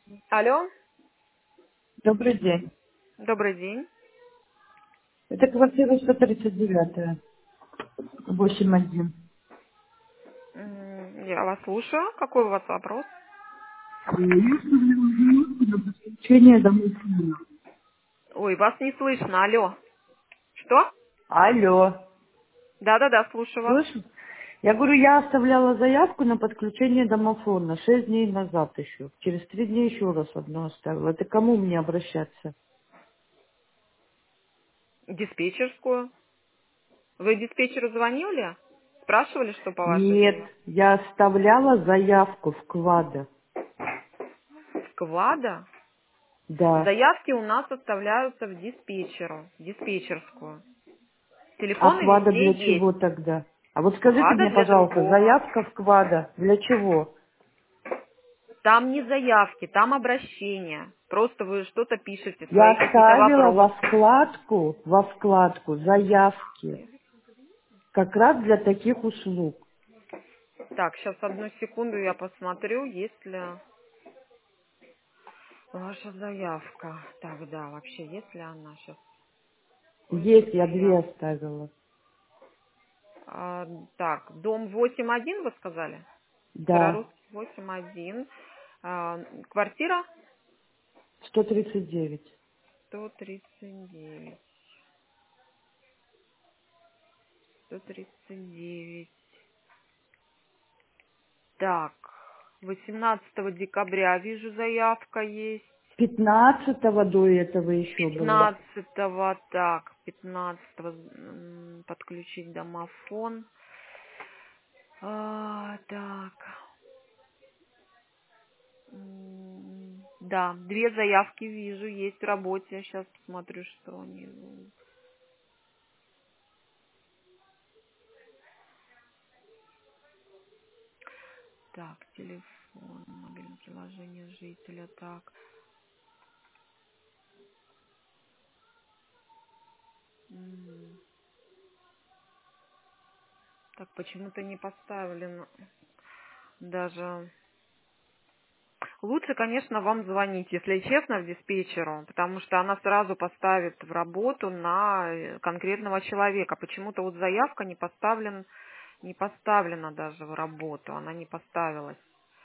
Алло, Добрый день. добрый день. Это квартира 139, 8-1. Я вас слушаю. Какой у вас вопрос? Подключение домой. Ой, вас не слышно. Алло. Что? Алло. Да-да-да, слушаю вас. Слышно? Я говорю, я оставляла заявку на подключение домофона 6 дней назад еще. Через 3 дня еще раз одну оставила. Это кому мне обращаться? Диспетчерскую. Вы диспетчеру звонили? Спрашивали, что по вашей Нет, заявке? я оставляла заявку в Квада. Квада? Да. Заявки у нас оставляются в диспетчерскую. А Телефоны Квада везде для есть. чего тогда? А вот скажите Квада мне, для пожалуйста, другого. заявка в Квада для чего? Там не заявки, там обращения. Просто вы что-то пишете, Я свои какие-то оставила вопросы. во вкладку заявки как раз для таких услуг. Так, сейчас одну секунду я посмотрю, есть ли ваша заявка. Так, да, вообще, есть ли она сейчас? Поиск Есть, я две заявок. оставила. А, так, дом 8-1 вы сказали? Да, Старорусский 8-1. А, квартира 139. 139. 139. Так, 18 декабря вижу заявка есть. 15-го до этого еще было. 15-го, так, 15-го подключить домофон. Так, да, две заявки вижу, есть в работе. Я сейчас посмотрю, что они. Так, телефон, мобильное приложение жителя, так. М, Так, почему-то не поставлен даже. Лучше, конечно, вам звонить, если честно, в диспетчеру, потому что она сразу поставит в работу на конкретного человека. Почему-то вот заявка не поставлена даже в работу, она не поставилась.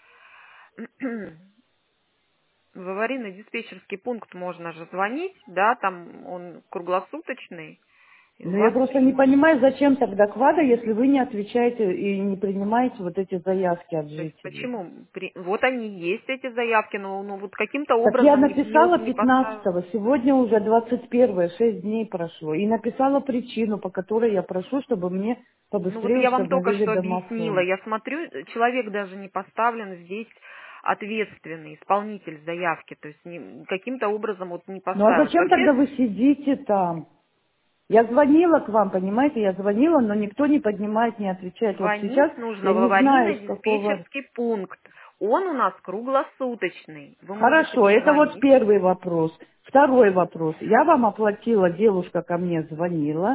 В аварийный диспетчерский пункт можно же звонить, да, там он круглосуточный, и у Но я вас просто не примут. понимаю, зачем тогда квада, если вы не отвечаете и не принимаете вот эти заявки от То есть жителей. почему? Вот они есть, эти заявки, но ну, вот каким-то Так я образом написала не поставил. 15-го, сегодня уже 21-е, 6 дней прошло. И написала причину, по которой я прошу, чтобы мне Ну вот побыстрее я вам только установили что объяснила. домофон. Я смотрю, человек даже не поставлен здесь ответственный, исполнитель заявки. То есть каким-то образом вот не Ну а поставилось. зачем тогда Вообще вы сидите там? Я звонила к вам, понимаете, я звонила, но никто не поднимает, не отвечает. Вот сейчас звонить нужно я в не знаю, из какого... аварийно-диспетчерский пункт. Он у нас круглосуточный. Вы можете Хорошо, это вот позвонить. первый вопрос. Второй вопрос. Я вам оплатила, девушка ко мне звонила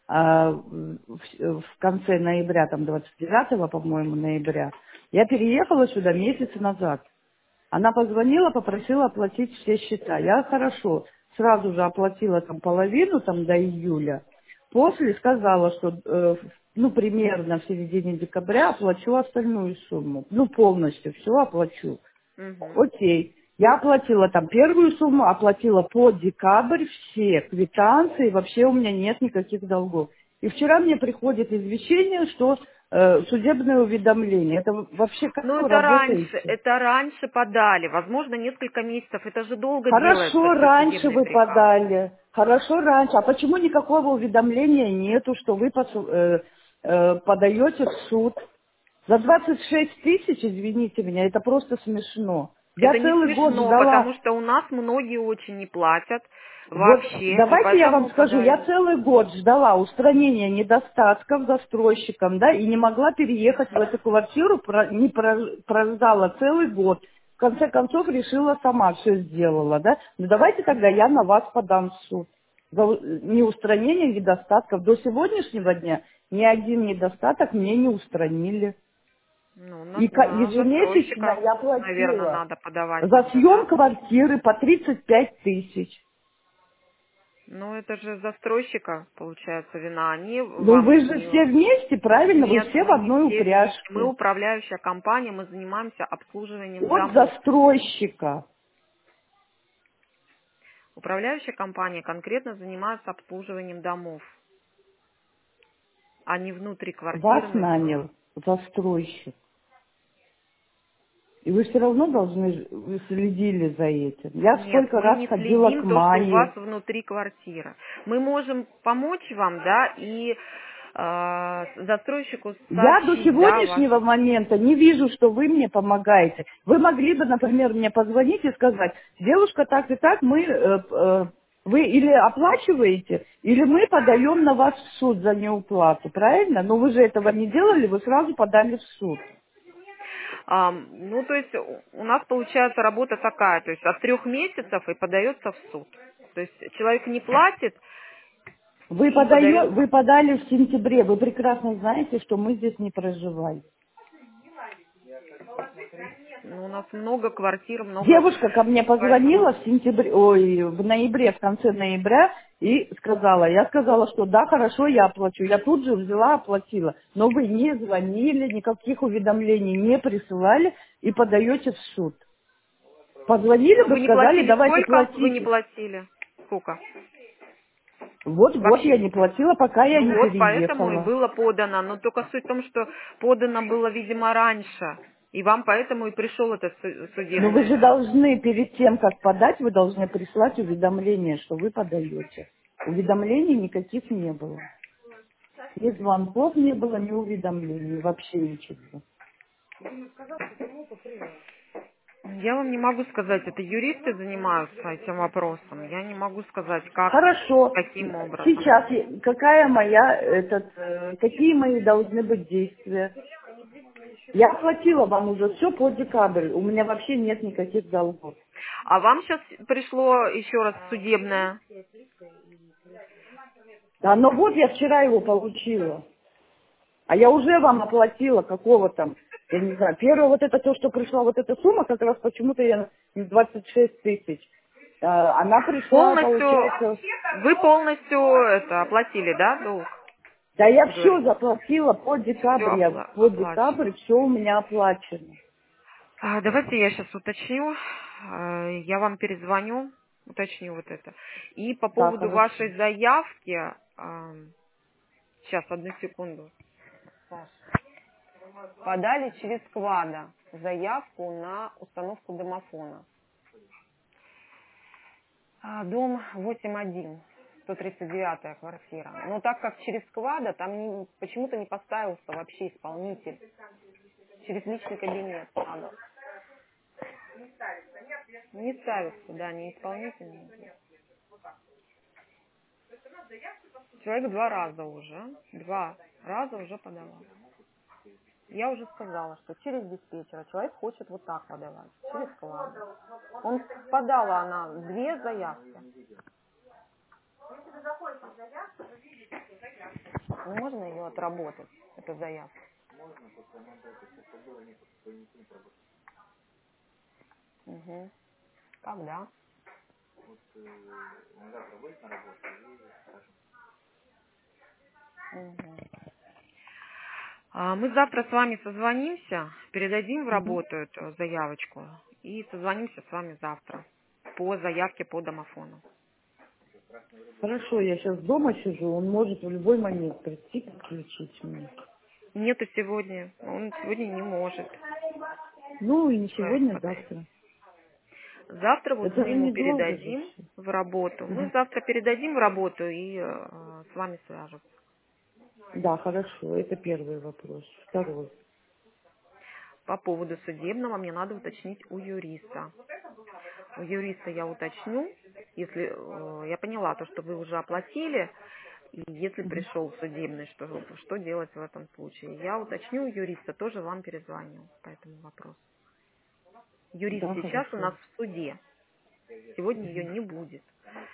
в конце ноября, там 29, по-моему, ноября. Я переехала сюда месяц назад. Она позвонила, попросила оплатить все счета. Я хорошо, сразу же оплатила там половину, там до июля. После сказала, что ну примерно в середине декабря оплачу остальную сумму. Ну полностью все оплачу. Мгм. Окей. Я оплатила там первую сумму, оплатила по декабрь все квитанции, вообще у меня нет никаких долгов. И вчера мне приходит извещение, что судебное уведомление. Это вообще как Ну вы работаете? это раньше подали. Возможно, несколько месяцев. Это же долго делается, Хорошо, все раньше судебные вы приказы. подали. Хорошо, раньше. А почему никакого уведомления нету, что вы подаете в суд? За 26 тысяч, извините меня, это просто смешно. Я Это не целый год смешно, потому ждала. что у нас многие очень не платят Вот вообще, и давайте я поэтому вам мы скажу, я подали. целый год ждала устранения недостатков застройщиком, да, и не могла переехать в эту квартиру, прождала целый год. В конце концов решила сама, все сделала, да. Ну давайте тогда я на вас подам в суд за неустранение недостатков. До сегодняшнего дня ни один недостаток мне не устранили. Ну, И на ежемесячно застройщика, я наверное, платила надо подавать за уже, съем да? квартиры по 35 тысяч. Ну, это же застройщика, получается, вина. Они Ну вы вам же не... все вместе, правильно? Вы Нет, все в мы не одной все вместе. Мы упряжке. управляющая компания, мы занимаемся обслуживанием От домов. застройщика. Управляющая компания конкретно занимается обслуживанием домов, а не Вас внутриквартирных. нанял застройщик. И вы все равно должны, вы следили за этим. Я Нет, сколько мы раз не ходила к следим то, что у вас Мае. внутри квартира. Мы можем помочь вам, да, и застройщику Я до сообщить, да, сегодняшнего ваши... момента не вижу, что вы мне помогаете. Вы могли бы, например, мне позвонить и сказать, девушка, так и так, вы или оплачиваете, или мы подаем на вас в суд за неуплату, правильно? Но вы же этого не делали, вы сразу подали в суд. Ну, то есть у нас получается работа такая, то есть от 3 месяцев и подается в суд. То есть человек не платит и Вы подается. подали в сентябре, вы прекрасно знаете, что мы здесь не проживаем. Ну, у нас много квартир, много... Девушка ко мне Поэтому... позвонила в сентябре, ой, в ноябре, в конце ноября, и сказала, я сказала, что да, хорошо, я оплачу. Я тут же взяла, оплатила. Но вы не звонили, никаких уведомлений не присылали и подаете в суд. Позвонили Но бы, вы не сказали, платили давайте сколько? Вы не платите. платили? Сколько? Вот год я Вообще. не платила, пока я Ну не вот, поэтому и переехала. было подано. Но только суть в том, что подано было, видимо, раньше. И вам поэтому и пришел этот Но вы судебный же иск. должны, перед тем, как подать, вы должны прислать уведомление, что вы подаете. Уведомлений никаких не было. Ни звонков не было, ни уведомлений, вообще ничего. Я вам не могу сказать, это юристы занимаются этим вопросом. Я не могу сказать, как, Хорошо. каким образом. Сейчас какие мои должны быть действия? Я оплатила вам уже все по декабрь. У меня вообще нет никаких долгов. А вам сейчас пришло еще раз судебное. Да, но вот я вчера его получила. А я уже вам оплатила какого там, я не знаю, первое вот это то, что пришла вот эта сумма, как раз почему-то я 26 тысяч. Она пришла, Полностью, получается, вы полностью это оплатили, да, долг? да я Вы все говорите, заплатила по все декабрь, оплачено. все у меня оплачено. Давайте я сейчас уточню, я вам перезвоню, уточню вот это. И по Да, поводу хорошо. вашей заявки, сейчас, одну секунду. Саш, подали через Квада заявку на установку домофона. Дом 8.1, 139-я квартира. Но так как через Квада, там почему-то не поставился вообще исполнитель. Через личный кабинет надо. Не ставится, да, не исполнительный. Человек 2 раза уже, 2 раза уже подавал. Я уже сказала, что через диспетчера человек хочет вот так подавать, через Квада. Он подала она 2 заявки. Ну, можно ее отработать, эту заявку? Угу. Когда? Мгм. Мы завтра с вами созвонимся, передадим в Мгм. работу эту заявочку и созвонимся с вами завтра по заявке по домофону. Хорошо, я сейчас дома сижу, он может в любой момент прийти и подключить меня. Нету сегодня, он сегодня не может. Ну и не Человек сегодня, подает. завтра. Завтра вот Это мы же ему недолго же передадим все. в работу. Мы завтра передадим в работу и с вами свяжемся. Да, хорошо, это первый вопрос. Второй. По поводу судебного мне надо уточнить у юриста. У юриста я уточню, если я поняла то, что вы уже оплатили, и если Мгм. пришел судебный, что делать в этом случае. Я уточню у юриста, тоже вам перезвоню по этому вопросу. Юрист Да, сейчас у нас хорошо. в суде. Сегодня ее не будет.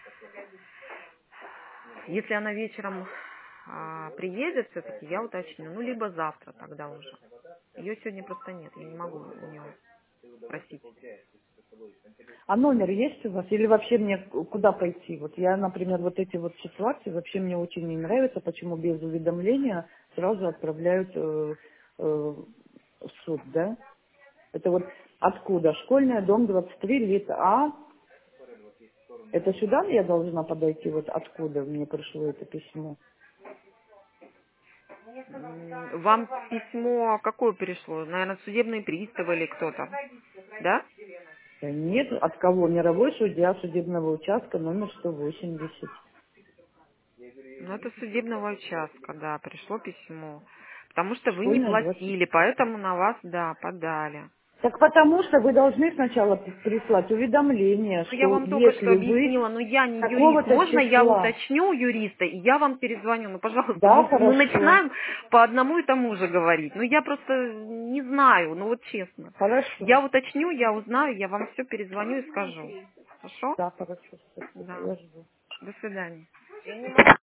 Если она вечером приедет, все-таки я уточню. Ну, либо завтра тогда уже. Ее сегодня просто нет, я не могу у нее просить. А номер есть у вас? Или вообще мне куда пойти? Вот я, например, вот эти вот ситуации вообще мне очень не нравятся, почему без уведомления сразу отправляют в суд, да? Это вот откуда? Школьная, дом 23, лит А. Это сюда я должна подойти? Вот откуда мне пришло это письмо? Вам письмо какое пришло? Наверное, судебные приставы или кто-то, да? Да нет, от кого? Мировой судья судебного участка номер 180. Ну, это с судебного участка, да, пришло письмо. Потому что вы не Школьная 20. платили, поэтому на вас, да, подали. Так потому что вы должны сначала прислать уведомление, Ну, я что вам только что если вы объяснила, но я не юрист. такого-то Можно я числа. уточню юриста, и я вам перезвоню? Ну, пожалуйста, Да, мы хорошо. начинаем по одному и тому же говорить. Ну, я просто не знаю, ну вот честно. Хорошо. Я уточню, я узнаю, я вам все перезвоню и скажу. Хорошо? Да, хорошо. Спасибо. Да. Я жду. До свидания.